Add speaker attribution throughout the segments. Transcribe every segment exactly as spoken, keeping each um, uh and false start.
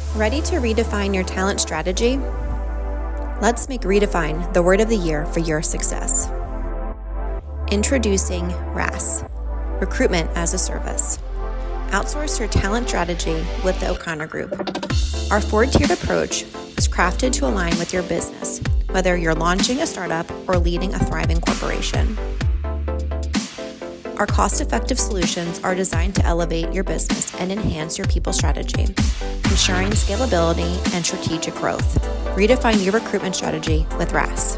Speaker 1: Ready to redefine your talent strategy? Let's make Redefine the word of the year for your success. Introducing R A S, Recruitment as a Service. Outsource your talent strategy with the O'Connor Group. Our four-tiered approach was crafted to align with your business, whether you're launching a startup or leading a thriving corporation. Our cost-effective solutions are designed to elevate your business and enhance your people strategy, ensuring scalability and strategic growth. Redefine your recruitment strategy with R A S.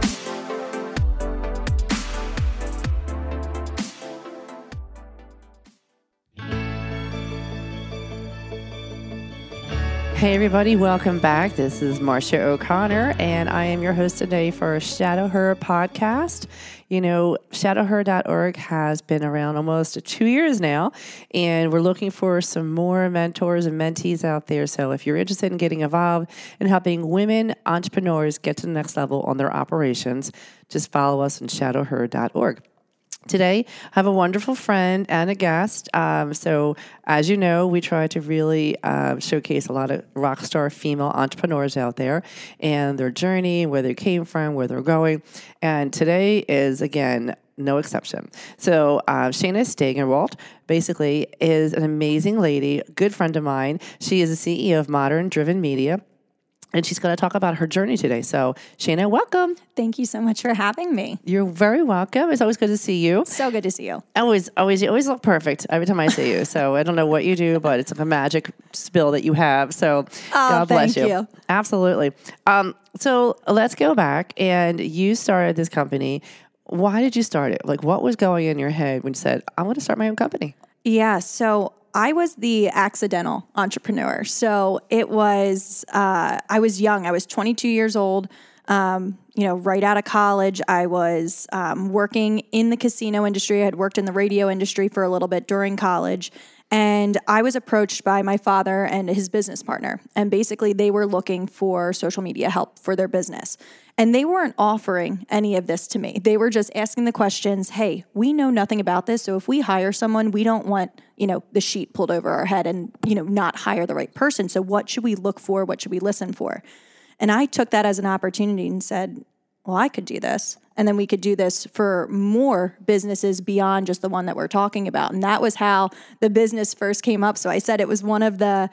Speaker 2: Hey everybody, welcome back. This is Marcia O'Connor, and I am your host today for Shadow Her podcast. You know, shadow her dot org has been around almost two years now, and we're looking for some more mentors and mentees out there. So if you're interested in getting involved in helping women entrepreneurs get to the next level on their operations, just follow us on shadow her dot org. Today, I have a wonderful friend and a guest. Um, so, as you know, we try to really uh, showcase a lot of rock star female entrepreneurs out there and their journey, where they came from, where they're going. And today is, again, no exception. So, uh, Shayna Stegenwalt basically is an amazing lady, good friend of mine. She is the C E O of Modern Driven Media. And she's going to talk about her journey today. So, Shayna, welcome.
Speaker 3: Thank you so much for having me.
Speaker 2: You're very welcome. It's always good to see you.
Speaker 3: So good to see you.
Speaker 2: Always, always, you always look perfect every time I see you. So I don't know what you do, but it's like a magic spill that you have. So
Speaker 3: oh,
Speaker 2: God bless
Speaker 3: thank
Speaker 2: you.
Speaker 3: you.
Speaker 2: Absolutely. Um, so let's go back. And you started this company. Why did you start it? Like, what was going in your head when you said, I want to start my own company?
Speaker 3: Yeah. So I was the accidental entrepreneur. So it was, uh, I was young. I was twenty-two years old. Um, you know, right out of college, I was um, working in the casino industry. I had worked in the radio industry for a little bit during college. And I was approached by my father and his business partner. And basically, they were looking for social media help for their business. And they weren't offering any of this to me. They were just asking the questions, hey, we know nothing about this. So if we hire someone, we don't want, you know, the sheet pulled over our head and, you know, not hire the right person. So what should we look for? What should we listen for? And I took that as an opportunity and said, well, I could do this. And then we could do this for more businesses beyond just the one that we're talking about. And that was how the business first came up. So I said it was one of the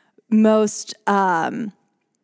Speaker 3: most, um,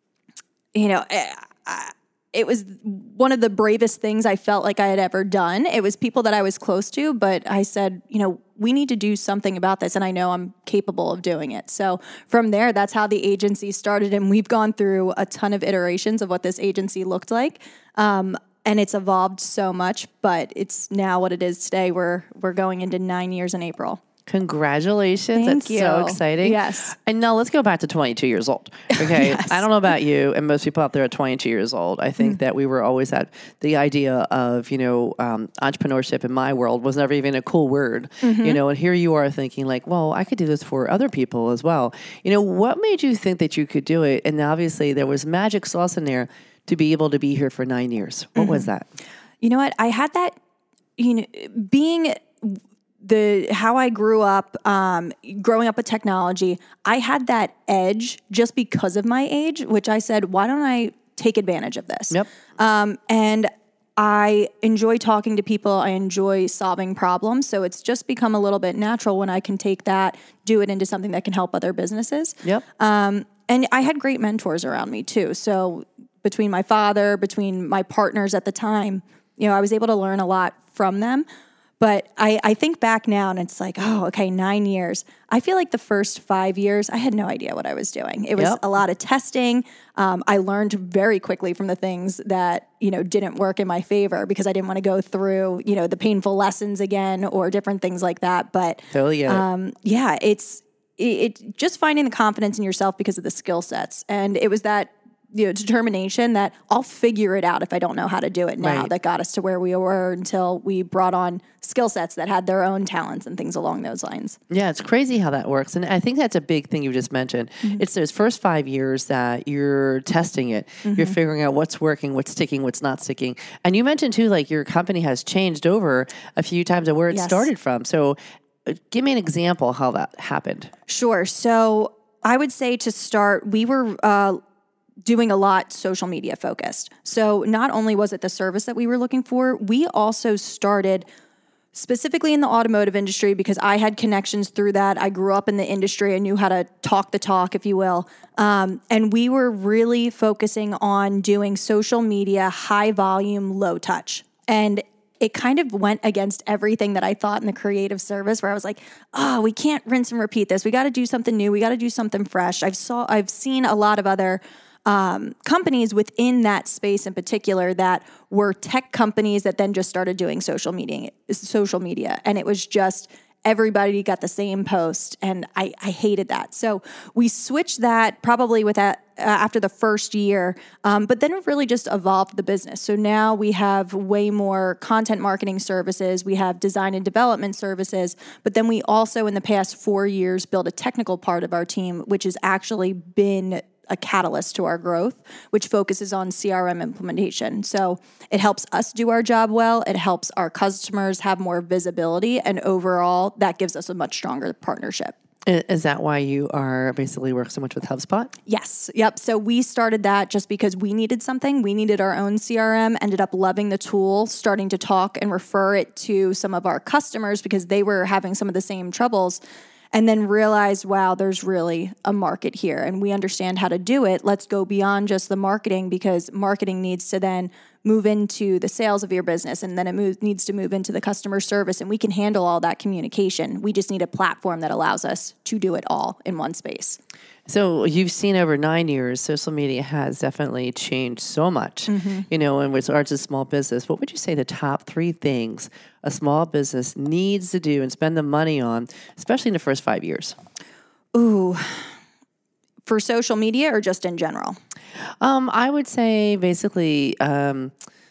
Speaker 3: you know, I, it was one of the bravest things I felt like I had ever done. It was people that I was close to, but I said, you know, we need to do something about this. And I know I'm capable of doing it. So from there, that's how the agency started. And we've gone through a ton of iterations of what this agency looked like. Um, and it's evolved so much, but it's now what it is today. We're, we're going into nine years in April.
Speaker 2: Congratulations.
Speaker 3: Thank
Speaker 2: That's
Speaker 3: you.
Speaker 2: so exciting.
Speaker 3: Yes.
Speaker 2: And now let's go back to twenty-two years old. Okay.
Speaker 3: Yes.
Speaker 2: I don't know about you and most people out there are twenty-two years old. I think mm. that we were always at the idea of, you know, um, entrepreneurship in my world was never even a cool word, mm-hmm. you know, and here you are thinking like, well, I could do this for other people as well. You know, what made you think that you could do it? And obviously there was magic sauce in there to be able to be here for nine years. What mm-hmm. was that?
Speaker 3: You know what? I had that, you know, being the how I grew up, um, growing up with technology, I had that edge just because of my age, which I said, why don't I take advantage of this?
Speaker 2: Yep.
Speaker 3: Um, and I enjoy talking to people. I enjoy solving problems. So it's just become a little bit natural when I can take that, do it into something that can help other businesses.
Speaker 2: Yep.
Speaker 3: Um, and I had great mentors around me too. So between my father, between my partners at the time, you know, I was able to learn a lot from them. But I, I think back now and it's like, oh, okay, nine years. I feel like the first five years, I had no idea what I was doing. It was
Speaker 2: yep.
Speaker 3: a lot of testing. Um, I learned very quickly from the things that, you know, didn't work in my favor because I didn't want to go through, you know, the painful lessons again or different things like that. But
Speaker 2: totally get it.
Speaker 3: um, yeah, it's it, it just finding the confidence in yourself because of the skill sets. And it was that, you know, determination that I'll figure it out if I don't know how to do it now,
Speaker 2: right.
Speaker 3: that got us to where we were until we brought on skill sets that had their own talents and things along those lines.
Speaker 2: Yeah, it's crazy how that works. And I think that's a big thing you just mentioned. Mm-hmm. It's those first five years that you're testing it. Mm-hmm. You're figuring out what's working, what's sticking, what's not sticking. And you mentioned too, like your company has changed over a few times of where it
Speaker 3: yes.
Speaker 2: started from. So uh, give me an example how that happened.
Speaker 3: Sure. So I would say to start, we were uh, doing a lot social media focused. So not only was it the service that we were looking for, we also started specifically in the automotive industry because I had connections through that. I grew up in the industry. I knew how to talk the talk, if you will. Um, and we were really focusing on doing social media, high volume, low touch. And it kind of went against everything that I thought in the creative service where I was like, oh, we can't rinse and repeat this. We got to do something new. We got to do something fresh. I've saw, I've seen a lot of other Um, companies within that space in particular that were tech companies that then just started doing social media, social media. And it was just everybody got the same post. And I, I hated that. So we switched that probably with that uh, after the first year. Um, but then it really just evolved the business. So now we have way more content marketing services. We have design and development services. But then we also in the past four years built a technical part of our team, which has actually been a catalyst to our growth, which focuses on C R M implementation. So it helps us do our job well. It helps our customers have more visibility. And overall, that gives us a much stronger partnership.
Speaker 2: Is that why you are basically work so much with HubSpot?
Speaker 3: Yes. Yep. So we started that just because we needed something. We needed our own C R M, ended up loving the tool, starting to talk and refer it to some of our customers because they were having some of the same troubles. And then realized, wow, there's really a market here and we understand how to do it. Let's go beyond just the marketing because marketing needs to then move into the sales of your business and then it moves, needs to move into the customer service and we can handle all that communication. We just need a platform that allows us to do it all in one space.
Speaker 2: So you've seen over nine years, social media has definitely changed so much, mm-hmm. you know, in regards to small business. What would you say the top three things a small business needs to do and spend the money on, especially in the first five years?
Speaker 3: Ooh, for social media or just in general?
Speaker 2: Um, I would say basically, um,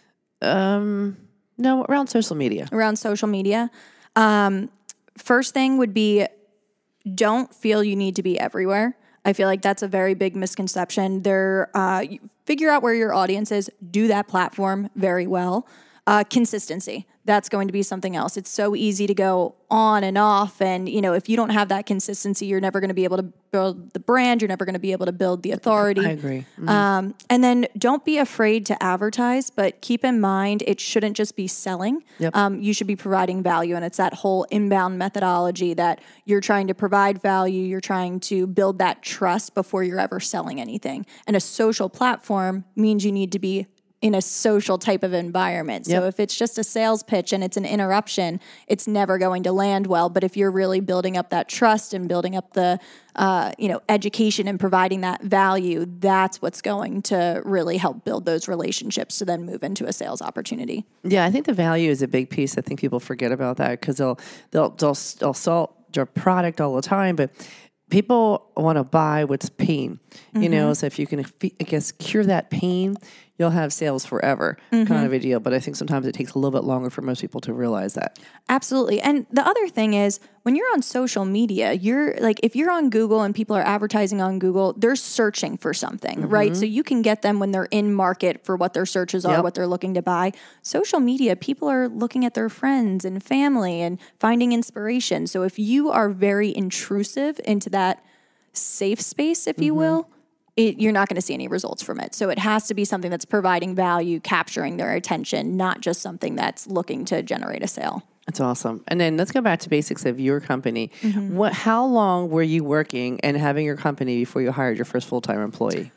Speaker 2: um, no, around social media.
Speaker 3: Around social media. Um, first thing would be don't feel you need to be everywhere. I feel like that's a very big misconception. There, uh, figure out where your audience is, do that platform very well. Uh, consistency. That's going to be something else. It's so easy to go on and off. And, you know, if you don't have that consistency, you're never going to be able to build the brand. You're never going to be able to build the authority.
Speaker 2: I agree. Mm-hmm.
Speaker 3: Um, and then don't be afraid to advertise, but keep in mind, it shouldn't just be selling.
Speaker 2: Yep.
Speaker 3: Um, you should be providing value. And it's that whole inbound methodology that you're trying to provide value. You're trying to build that trust before you're ever selling anything. And a social platform means you need to be in a social type of environment. So
Speaker 2: yep.
Speaker 3: if it's just a sales pitch and it's an interruption, it's never going to land well. But if you're really building up that trust and building up the, uh, you know, education and providing that value, that's what's going to really help build those relationships to then move into a sales opportunity.
Speaker 2: Yeah, I think the value is a big piece. I think people forget about that because they'll, they'll, they'll, they'll sell your product all the time, but people want to buy what's pain, you mm-hmm. know, so if you can, I guess, cure that pain, you'll have sales forever mm-hmm. kind of a deal. But I think sometimes it takes a little bit longer for most people to realize that.
Speaker 3: Absolutely. And the other thing is when you're on social media, you're like, if you're on Google and people are advertising on Google, they're searching for something, mm-hmm. right? So you can get them when they're in market for what their searches are, yep. what they're looking to buy. Social media, people are looking at their friends and family and finding inspiration. So if you are very intrusive into that safe space, if you mm-hmm. will, It, you're not going to see any results from it. So it has to be something that's providing value, capturing their attention, not just something that's looking to generate a sale.
Speaker 2: That's awesome. And then let's go back to basics of your company.
Speaker 3: Mm-hmm.
Speaker 2: What? How long were you working and having your company before you hired your first full-time employee?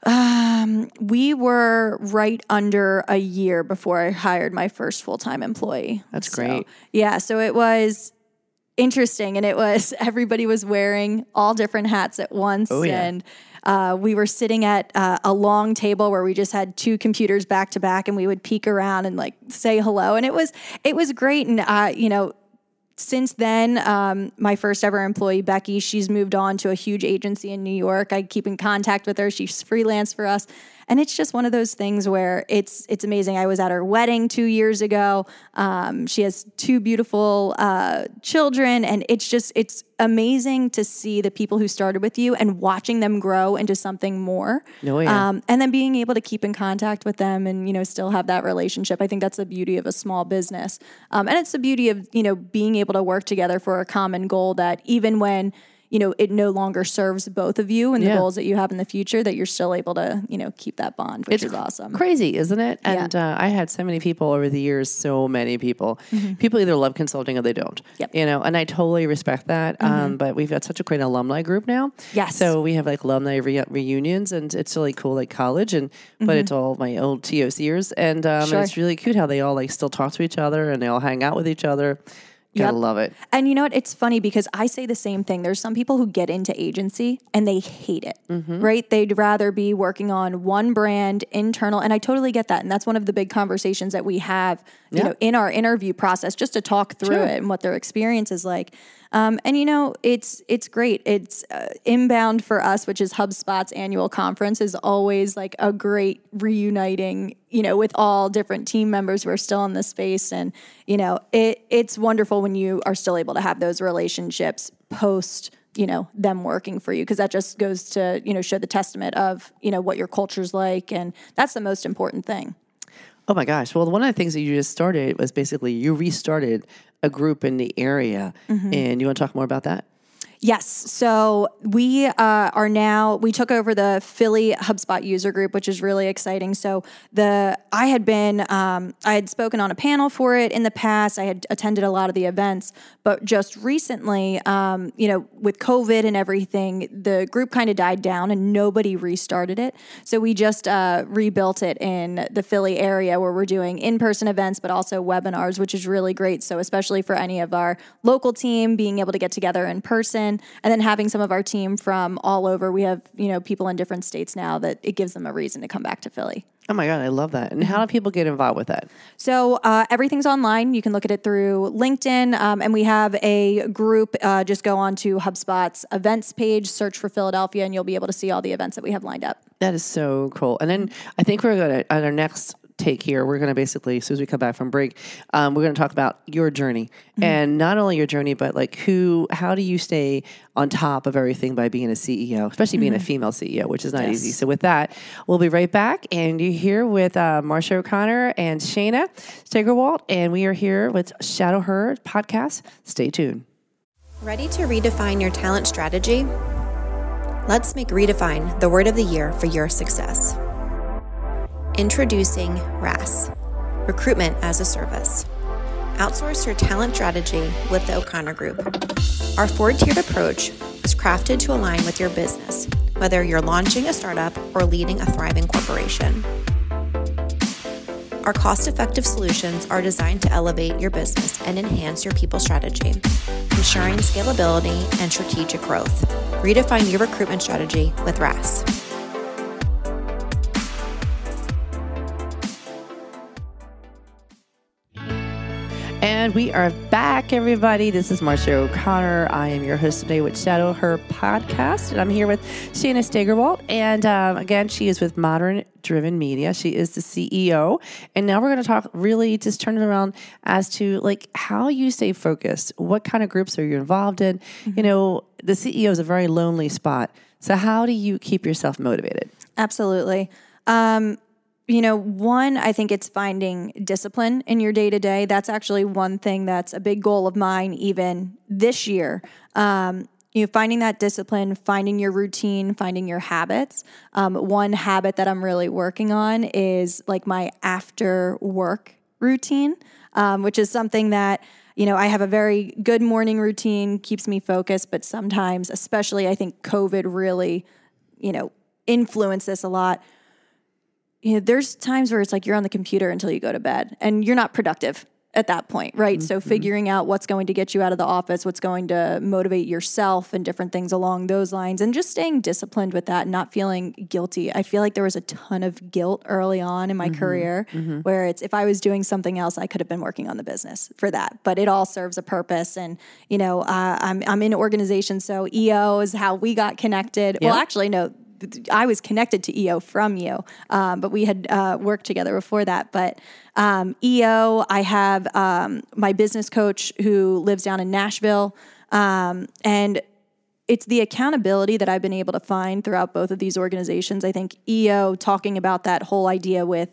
Speaker 3: Um, we were right under a year before I hired my first full-time employee.
Speaker 2: That's
Speaker 3: so,
Speaker 2: great.
Speaker 3: Yeah. So it was interesting. And it was, everybody was wearing all different hats at once.
Speaker 2: Oh, yeah.
Speaker 3: And Uh, we were sitting at uh, a long table where we just had two computers back to back, and we would peek around and like say hello, and it was it was great. And uh, you know, since then, um, my first ever employee, Becky, she's moved on to a huge agency in New York. I keep in contact with her. She's freelance for us. And it's just one of those things where it's it's amazing. I was at her wedding two years ago. Um, she has two beautiful uh, children, and it's just it's amazing to see the people who started with you and watching them grow into something more.
Speaker 2: Oh, yeah.
Speaker 3: Um, and then being able to keep in contact with them and, you know, still have that relationship. I think that's the beauty of a small business. Um, and it's the beauty of, you know, being able to work together for a common goal that even when, you know, it no longer serves both of you and the
Speaker 2: Yeah.
Speaker 3: goals that you have in the future, that you're still able to, you know, keep that bond, which
Speaker 2: It's
Speaker 3: is awesome.
Speaker 2: Crazy, isn't it? And uh, I had so many people over the years, so many people. Mm-hmm. People either love consulting or they don't.
Speaker 3: Yep.
Speaker 2: You know, and I totally respect that. Mm-hmm. Um, but we've got such a great alumni group now.
Speaker 3: Yes.
Speaker 2: So we have like alumni re- reunions, and it's really cool, like college, and mm-hmm. but it's all my old T O Cers, and, um,
Speaker 3: Sure.
Speaker 2: and it's really cute how they all like still talk to each other and they all hang out with each other. Gotta
Speaker 3: Yep.
Speaker 2: love it.
Speaker 3: And you know what? It's funny because I say the same thing. There's some people who get into agency and they hate it, mm-hmm. right? They'd rather be working on one brand, internal, and I totally get that. And that's one of the big conversations that we have, you
Speaker 2: Yeah.
Speaker 3: know, in our interview process, just to talk through
Speaker 2: Sure.
Speaker 3: it and what their experience is like. Um, and you know, it's it's great. It's uh, Inbound for us, which is HubSpot's annual conference, is always like a great reuniting, you know, with all different team members who are still in the space. And, you know, it it's wonderful when you are still able to have those relationships post, you know, them working for you, because that just goes to, you know, show the testament of, you know, what your culture's like. And that's the most important thing.
Speaker 2: Oh my gosh. Well, one of the things that you just started was basically you restarted a group in the area. Mm-hmm. And you want to talk more about that?
Speaker 3: Yes. So we uh, are now, we took over the Philly HubSpot user group, which is really exciting. So the, I had been, um, I had spoken on a panel for it in the past. I had attended a lot of the events, but just recently, um, you know, with COVID and everything, the group kind of died down and nobody restarted it. So we just uh, rebuilt it in the Philly area where we're doing in-person events, but also webinars, which is really great. So especially for any of our local team, being able to get together in person. And then having some of our team from all over. We have, you know, people in different states now that it gives them a reason to come back to Philly.
Speaker 2: Oh my God, I love that. And how do people get involved with that?
Speaker 3: So uh, everything's online. You can look at it through LinkedIn. Um, and we have a group. Uh, just go on to HubSpot's events page, search for Philadelphia, and you'll be able to see all the events that we have lined up.
Speaker 2: That is so cool. And then I think we're going to, on our next take here, we're going to basically, as soon as we come back from break, um, we're going to talk about your journey. Mm-hmm. And not only your journey, but like who, how do you stay on top of everything by being a C E O, especially being mm-hmm. a female C E O, which is not yes. easy. So with that, we'll be right back. And you're here with uh, Marsha O'Connor and Shayna Steigerwalt, and we are here with Shadow Her podcast. Stay tuned.
Speaker 1: Ready to redefine your talent strategy? Let's make Redefine the word of the year for your success. Introducing R A S, Recruitment as a Service. Outsource your talent strategy with the O'Connor Group. Our four-tiered approach was crafted to align with your business, whether you're launching a startup or leading a thriving corporation. Our cost-effective solutions are designed to elevate your business and enhance your people strategy, ensuring scalability and strategic growth. Redefine your recruitment strategy with R A S.
Speaker 2: And we are back, everybody. This is Marsha O'Connor. I am your host today with Shadow Her podcast. And I'm here with Shayna Steigerwalt. And um, again, she is with Modern Driven Media. She is the C E O. And now we're going to talk really just turn it around as to like how you stay focused. What kind of groups are you involved in? Mm-hmm. You know, the C E O is a very lonely spot. So how do you keep yourself motivated?
Speaker 3: Absolutely. Um, You know, one, I think it's finding discipline in your day-to-day. That's actually one thing that's a big goal of mine even this year. Um, you know, finding that discipline, finding your routine, finding your habits. Um, one habit that I'm really working on is like my after work routine, um, which is something that, you know, I have a very good morning routine, keeps me focused, but sometimes, especially I think COVID really, you know, influenced this a lot. You know, there's times where it's like you're on the computer until you go to bed and you're not productive at that point, right? Mm-hmm. So figuring out what's going to get you out of the office, what's going to motivate yourself and different things along those lines, and just staying disciplined with that and not feeling guilty. I feel like there was a ton of guilt early on in my mm-hmm. career mm-hmm. where it's if I was doing something else, I could have been working on the business for that. But it all serves a purpose. And, you know, uh, I'm, I'm in organizations, so E O is how we got connected. Yeah. Well, actually, no. I was connected to E O from you, um, but we had uh, worked together before that. But um, E O, I have um, my business coach who lives down in Nashville, um, and it's the accountability that I've been able to find throughout both of these organizations. I think E O talking about that whole idea with,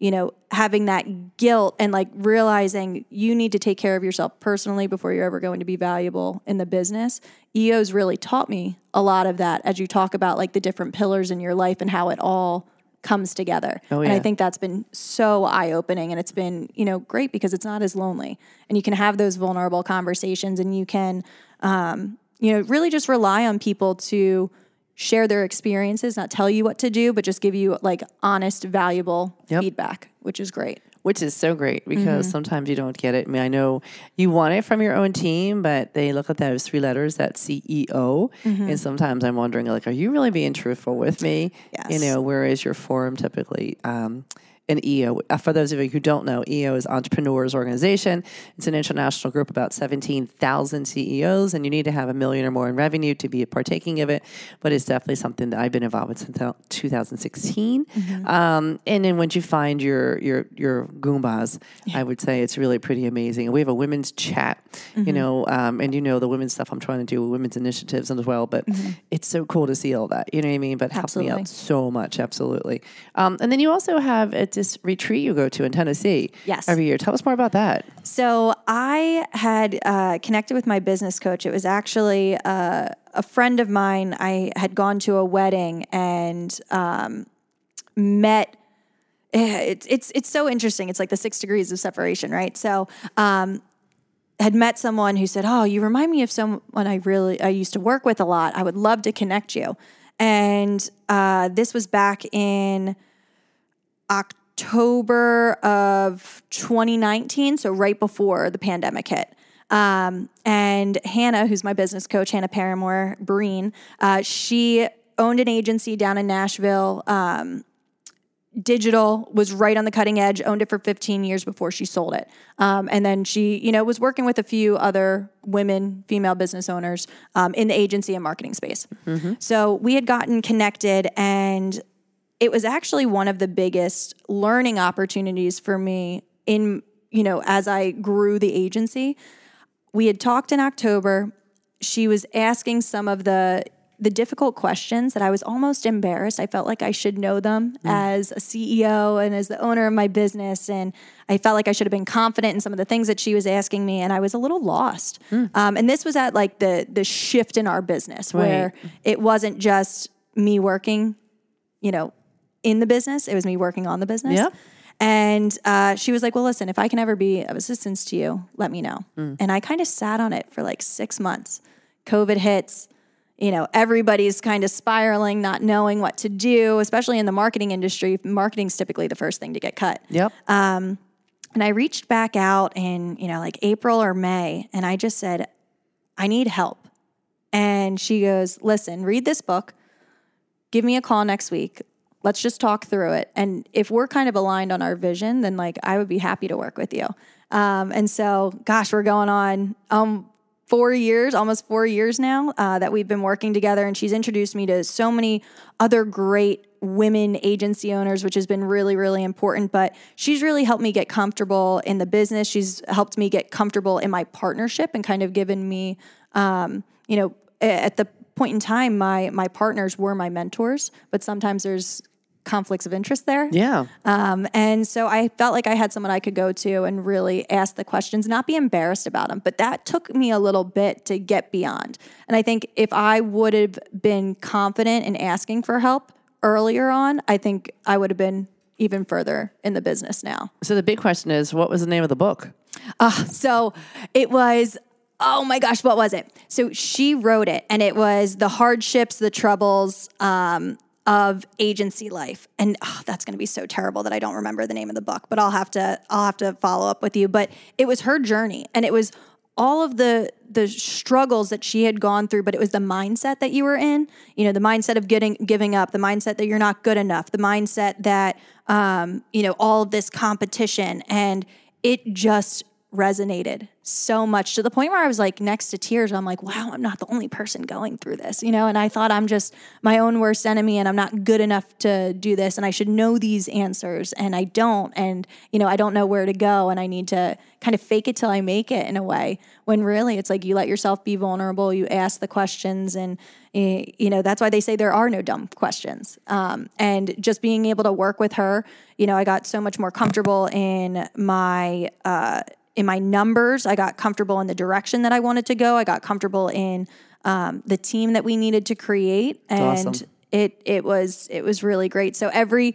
Speaker 3: you know, having that guilt and like realizing you need to take care of yourself personally before you're ever going to be valuable in the business. E O's really taught me a lot of that as you talk about like the different pillars in your life and how it all comes together.
Speaker 2: Oh, yeah.
Speaker 3: And I think that's been so eye-opening, and it's been, you know, great because it's not as lonely, and you can have those vulnerable conversations, and you can, um, you know, really just rely on people to share their experiences, not tell you what to do, but just give you like honest, valuable
Speaker 2: Yep.
Speaker 3: feedback, which is great.
Speaker 2: Which is so great because sometimes you don't get it. I mean, I know you want it from your own team, but they look at those three letters, that C E O, and sometimes I'm wondering, like, are you really being truthful with me?
Speaker 3: Yes.
Speaker 2: You know, where is your forum typically? Um, an E O. Uh, For those of you who don't know, E O is Entrepreneurs Organization. It's an international group, about seventeen thousand C E Os, and you need to have a million or more in revenue to be partaking of it. But it's definitely something that I've been involved with since two thousand sixteen. Mm-hmm. Um, and then once you find your your your Goombas, yeah. I would say it's really pretty amazing. And we have a women's chat, mm-hmm. you know, um, and you know the women's stuff I'm trying to do, women's initiatives as well. But mm-hmm. it's so cool to see all that. You know what I mean? But it helps me out so much. Absolutely. Um, and then you also have at this retreat you go to in Tennessee
Speaker 3: yes.
Speaker 2: every year. Tell us more about that.
Speaker 3: So I had uh, connected with my business coach. It was actually uh, a friend of mine. I had gone to a wedding and um, met. It's it's it's so interesting. It's like the six degrees of separation, right? So um, had met someone who said, "Oh, you remind me of someone I really I used to work with a lot. I would love to connect you." And uh, this was back in October. October of twenty nineteen, so right before the pandemic hit. Um, and Hannah, who's my business coach, Hannah Paramore Breen, uh, she owned an agency down in Nashville. Um, digital, was right on the cutting edge, owned it for fifteen years before she sold it. Um, and then she, you know, was working with a few other women, female business owners um, in the agency and marketing space. Mm-hmm. So we had gotten connected, and it was actually one of the biggest learning opportunities for me in, you know, as I grew the agency. We had talked in October. She was asking some of the the difficult questions that I was almost embarrassed. I felt like I should know them mm. as a C E O and as the owner of my business. And I felt like I should have been confident in some of the things that she was asking me. And I was a little lost. Mm. Um, and this was at like the the shift in our business right. where it wasn't just me working, you know, in the business. It was me working on the business.
Speaker 2: Yep.
Speaker 3: And uh, she was like, well, listen, if I can ever be of assistance to you, let me know. Mm. And I kind of sat on it for like six months. COVID hits, you know, everybody's kind of spiraling, not knowing what to do, especially in the marketing industry. Marketing's typically the first thing to get cut.
Speaker 2: Yep.
Speaker 3: Um, and I reached back out in, you know, like April or May, and I just said, I need help. And she goes, listen, read this book. Give me a call next week. Let's just talk through it. And if we're kind of aligned on our vision, then like I would be happy to work with you. Um, and so, gosh, we're going on um, four years, almost four years now uh, that we've been working together. And she's introduced me to so many other great women agency owners, which has been really, really important. But she's really helped me get comfortable in the business. She's helped me get comfortable in my partnership and kind of given me, um, you know, at the point in time, my my partners were my mentors, but sometimes there's conflicts of interest there.
Speaker 2: Yeah.
Speaker 3: Um, and so I felt like I had someone I could go to and really ask the questions, not be embarrassed about them. But that took me a little bit to get beyond. And I think if I would have been confident in asking for help earlier on, I think I would have been even further in the business now.
Speaker 2: So the big question is, what was the name of the book?
Speaker 3: Uh, so it was... Oh my gosh, what was it? So she wrote it, and it was the hardships, the troubles um, of agency life. And oh, that's going to be so terrible that I don't remember the name of the book, but I'll have to I'll have to follow up with you. But it was her journey, and it was all of the the struggles that she had gone through, but it was the mindset that you were in. You know, the mindset of getting giving up, the mindset that you're not good enough, the mindset that um, you know, all of this competition, and it just resonated so much to the point where I was like next to tears. I'm like, wow, I'm not the only person going through this, you know? And I thought I'm just my own worst enemy and I'm not good enough to do this and I should know these answers and I don't. And, you know, I don't know where to go and I need to kind of fake it till I make it in a way, when really it's like you let yourself be vulnerable, you ask the questions, and, you know, that's why they say there are no dumb questions. Um, and just being able to work with her, you know, I got so much more comfortable in my, uh, in my numbers. I got comfortable in the direction that I wanted to go. I got comfortable in um, the team that we needed to create. And
Speaker 2: awesome.
Speaker 3: it it was it was really great. So every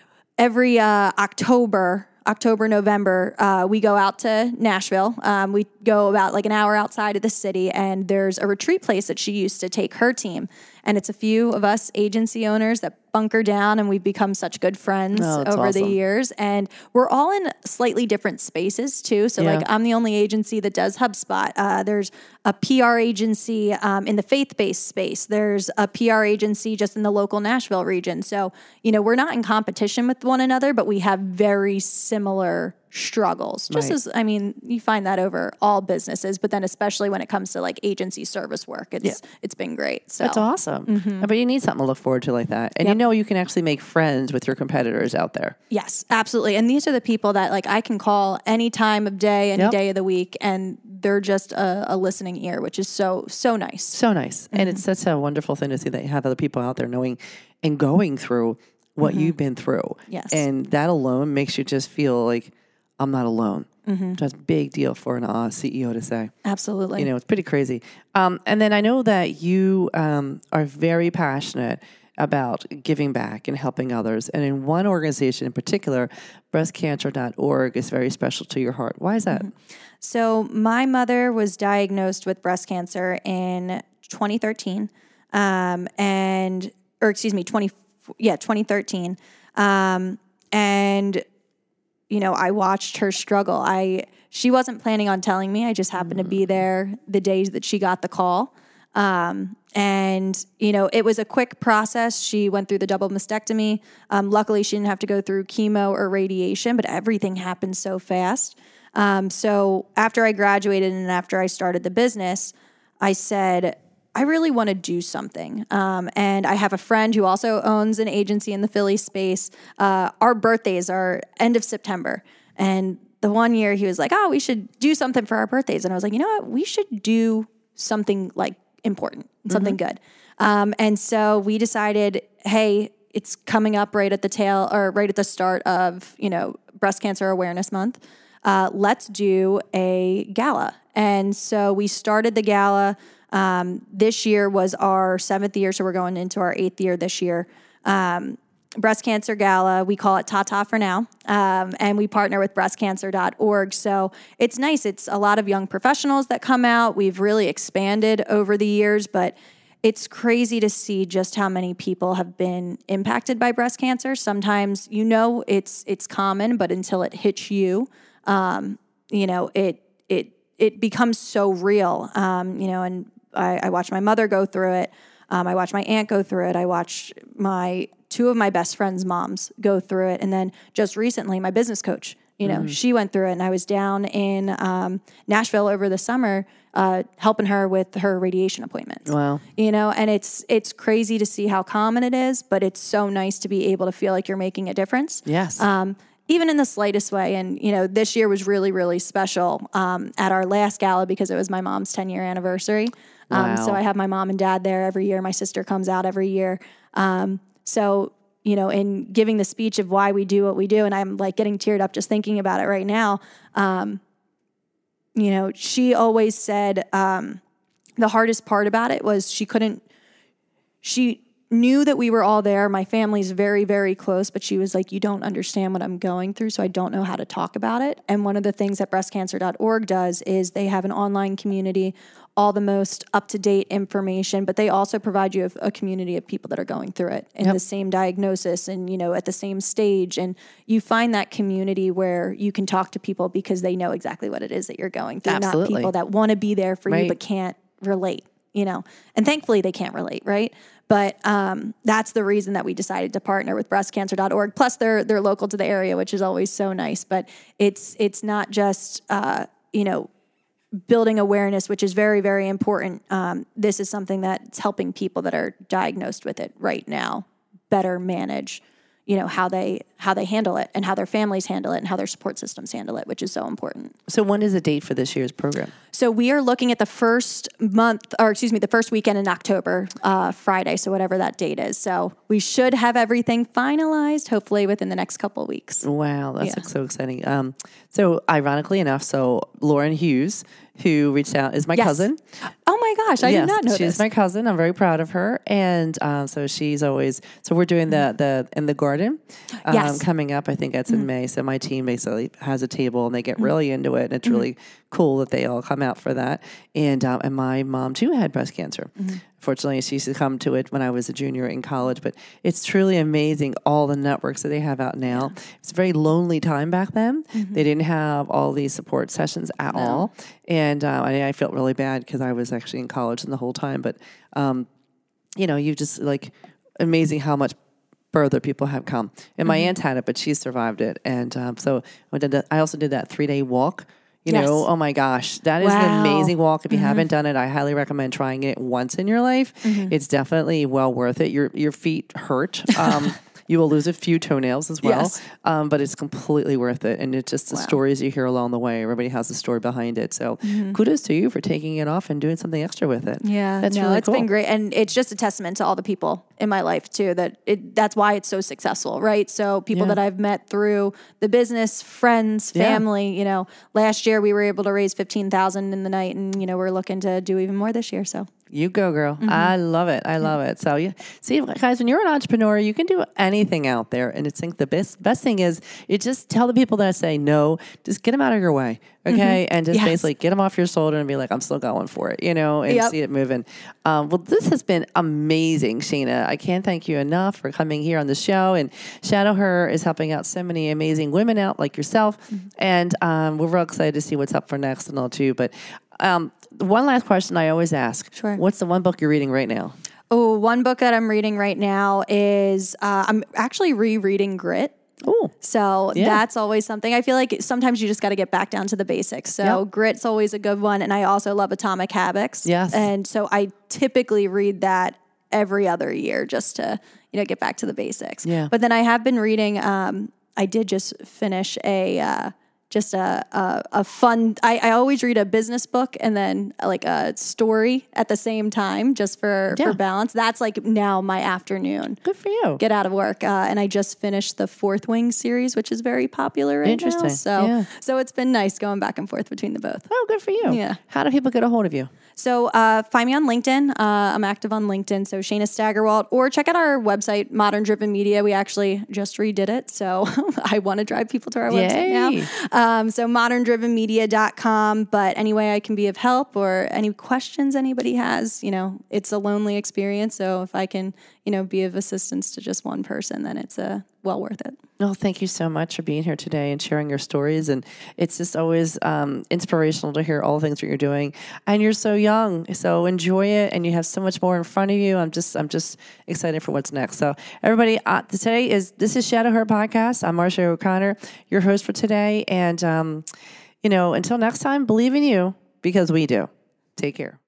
Speaker 3: every uh, October, October, November, uh, we go out to Nashville. Um, we go about like an hour outside of the city, and there's a retreat place that she used to take her team. And it's a few of us agency owners that bunker down, and we've become such good friends
Speaker 2: Oh, that's
Speaker 3: over
Speaker 2: awesome.
Speaker 3: the years. And we're all in slightly different spaces too. So
Speaker 2: Yeah.
Speaker 3: like I'm the only agency that does HubSpot. Uh, there's a P R agency um, in the faith-based space. There's a P R agency just in the local Nashville region. So, you know, we're not in competition with one another, but we have very similar struggles. Just
Speaker 2: Right.
Speaker 3: as, I mean, you find that over all businesses, but then especially when it comes to like agency service work, it's
Speaker 2: Yeah.
Speaker 3: it's been great. So
Speaker 2: That's awesome. But you need something to look forward to like that. And you
Speaker 3: Yep.
Speaker 2: know you can actually make friends with your competitors out there.
Speaker 3: yes, absolutely. And these are the people that like I can call any time of day, any
Speaker 2: Yep.
Speaker 3: day of the week, and they're just a, a listening ear, which is so, so nice.
Speaker 2: So nice. And it's such a wonderful thing to see that you have other people out there knowing and going through what you've been through.
Speaker 3: Yes.
Speaker 2: And that alone makes you just feel like I'm not alone. Mm-hmm. That's a big deal for an uh, C E O to say.
Speaker 3: Absolutely.
Speaker 2: You know, it's pretty crazy. Um, and then I know that you um, are very passionate about giving back and helping others. And in one organization in particular, breast cancer dot org is very special to your heart. Why is that?
Speaker 3: So my mother was diagnosed with breast cancer in twenty thirteen, um, and or excuse me, twenty yeah twenty thirteen, um, and you know I watched her struggle. I she wasn't planning on telling me. I just happened to be there the days that she got the call. Um, and, you know, it was a quick process. She went through the double mastectomy. Um, luckily, she didn't have to go through chemo or radiation, but everything happened so fast. Um, so after I graduated and after I started the business, I said, I really want to do something. Um, and I have a friend who also owns an agency in the Philly space. Uh, our birthdays are end of September. And the one year he was like, oh, we should do something for our birthdays. And I was like, you know what? We should do something like important, something good. Um, and so we decided, hey, it's coming up right at the tail or right at the start of, you know, Breast Cancer Awareness Month. Uh, let's do a gala. And so we started the gala. Um, this year was our seventh year, so we're going into our eighth year this year. Um, Breast Cancer Gala, we call it Tata for now, um, and we partner with breast cancer dot org. So it's nice. It's a lot of young professionals that come out. We've really expanded over the years, but it's crazy to see just how many people have been impacted by breast cancer. Sometimes, you know, it's it's common, but until it hits you, um, you know, it it it becomes so real. Um, you know, and I, I watched my mother go through it. Um, I watched my aunt go through it. I watched my two of my best friends' moms go through it. And then just recently, my business coach, you know, mm. she went through it. And I was down in um, Nashville over the summer uh, helping her with her radiation appointments.
Speaker 2: Wow.
Speaker 3: You know, and it's it's crazy to see how common it is, but it's so nice to be able to feel like you're making a difference.
Speaker 2: Yes.
Speaker 3: Um, even in the slightest way. And, you know, this year was really, really special um, at our last gala because it was my mom's ten-year anniversary. Um,
Speaker 2: Wow.
Speaker 3: So I have my mom and dad there every year. My sister comes out every year. Um, so, you know, in giving the speech of why we do what we do, and I'm like getting teared up just thinking about it right now, um, you know, she always said um, the hardest part about it was she couldn't, she knew that we were all there. My family's very, very close, but she was like, you don't understand what I'm going through, so I don't know how to talk about it. And one of the things that breast cancer dot org does is they have an online community, all the most up-to-date information, but they also provide you a, a community of people that are going through it in
Speaker 2: Yep.
Speaker 3: the same diagnosis and, you know, at the same stage. And you find that community where you can talk to people because they know exactly what it is that you're going through,
Speaker 2: Absolutely.
Speaker 3: not people that want to be there for
Speaker 2: Right.
Speaker 3: you but can't relate, you know. And thankfully they can't relate, right? But um, that's the reason that we decided to partner with breast cancer dot org. Plus, they're they're local to the area, which is always so nice. But it's it's not just uh, you know, building awareness, which is very, very important. Um, this is something that's helping people that are diagnosed with it right now better manage, you know, how they how they handle it and how their families handle it and how their support systems handle it, which is so important.
Speaker 2: So when is the date for this year's program?
Speaker 3: So we are looking at the first month, or excuse me, the first weekend in October, uh, Friday, so whatever that date is. So we should have everything finalized, hopefully within the next couple of weeks.
Speaker 2: Wow, that's
Speaker 3: Yeah.
Speaker 2: so exciting. Um, so ironically enough, so Lauren Hughes, who reached out, is my
Speaker 3: Yes.
Speaker 2: cousin.
Speaker 3: Oh my gosh, I
Speaker 2: Yes,
Speaker 3: did not know
Speaker 2: she's
Speaker 3: this.
Speaker 2: my cousin. I'm very proud of her, and um, so she's always. So we're doing the the in the garden um,
Speaker 3: Yes.
Speaker 2: coming up. I think that's in May. So my team basically has a table, and they get really into it, and it's really cool that they all come out for that. And um, and my mom too had breast cancer. Fortunately, she succumbed to it when I was a junior in college. But it's truly amazing all the networks that they have out now. It's a very lonely time back then. They didn't have all these support sessions at all, and uh, I, I felt really bad because I was actually in college the whole time. But um, you know, you just like amazing how much further people have come. And my aunt had it, but she survived it. And um, so I did that. I also did that three day walk. You
Speaker 3: Yes.
Speaker 2: know, oh my gosh, that is an
Speaker 3: Wow.
Speaker 2: amazing walk. If you haven't done it, I highly recommend trying it once in your life. It's definitely well worth it. Your your feet hurt. Um, you will lose a few toenails as well,
Speaker 3: Yes.
Speaker 2: um, but it's completely worth it. And it's just the stories you hear along the way. Everybody has a story behind it. So kudos to you for taking it off and doing something extra with it.
Speaker 3: Yeah,
Speaker 2: that's
Speaker 3: no,
Speaker 2: really
Speaker 3: it's
Speaker 2: cool.
Speaker 3: been great, and it's just a testament to all the people in my life too. That it, that's why it's so successful, right? So people
Speaker 2: Yeah.
Speaker 3: that I've met through the business, friends,
Speaker 2: Yeah.
Speaker 3: family. You know, last year we were able to raise fifteen thousand in the night, and you know we're looking to do even more this year. So
Speaker 2: You go, girl. I love it. I love it. So, yeah. See, guys, when you're an entrepreneur, you can do anything out there. And it's think the best best thing is you just tell the people that say no, just get them out of your way, okay? And just
Speaker 3: Yes.
Speaker 2: basically get them off your shoulder and be like, I'm still going for it, you know, and
Speaker 3: Yep.
Speaker 2: see it moving. Um, well, this has been amazing, Shayna. I can't thank you enough for coming here on the show. And Shadow Her is helping out so many amazing women out like yourself. And um, we're real excited to see what's up for next and all too. But um, one last question I always ask.
Speaker 3: Sure.
Speaker 2: What's the one book you're reading right now?
Speaker 3: Oh, one book that I'm reading right now is uh, I'm actually rereading Grit.
Speaker 2: Oh,
Speaker 3: So
Speaker 2: Yeah.
Speaker 3: that's always something. I feel like sometimes you just got to get back down to the basics. So
Speaker 2: Yep.
Speaker 3: Grit's always a good one. And I also love Atomic Habits.
Speaker 2: Yes.
Speaker 3: And so I typically read that every other year just to, you know, get back to the basics.
Speaker 2: Yeah.
Speaker 3: But then I have been reading, um, I did just finish a, uh, just a, a, a fun, I, I always read a business book and then like a story at the same time just for,
Speaker 2: Yeah.
Speaker 3: for balance. That's like now my afternoon.
Speaker 2: good for you.
Speaker 3: Get out of work. Uh, and I just finished the Fourth Wing series, which is very popular right
Speaker 2: Interesting.
Speaker 3: now. So,
Speaker 2: Yeah.
Speaker 3: so it's been nice going back and forth between the both.
Speaker 2: Oh, good for you.
Speaker 3: Yeah.
Speaker 2: How do people get a hold of you?
Speaker 3: So uh, find me on LinkedIn. Uh, I'm active on LinkedIn. So Shayna Staggerwalt, or check out our website, Modern Driven Media. We actually just redid it. So I want to drive people to our website
Speaker 2: Yay.
Speaker 3: now. Um, so modern driven media dot com. But any way I can be of help or any questions anybody has, you know, it's a lonely experience. So if I can, you know, be of assistance to just one person, then it's uh, well worth it.
Speaker 2: Well, thank you so much for being here today and sharing your stories. And it's just always um, inspirational to hear all the things that you're doing. And you're so young, so enjoy it. And you have so much more in front of you. I'm just, I'm just excited for what's next. So, everybody, uh, today is this is Shadow Her Podcast. I'm Marcia O'Connor, your host for today. And um, you know, until next time, believe in you because we do. Take care.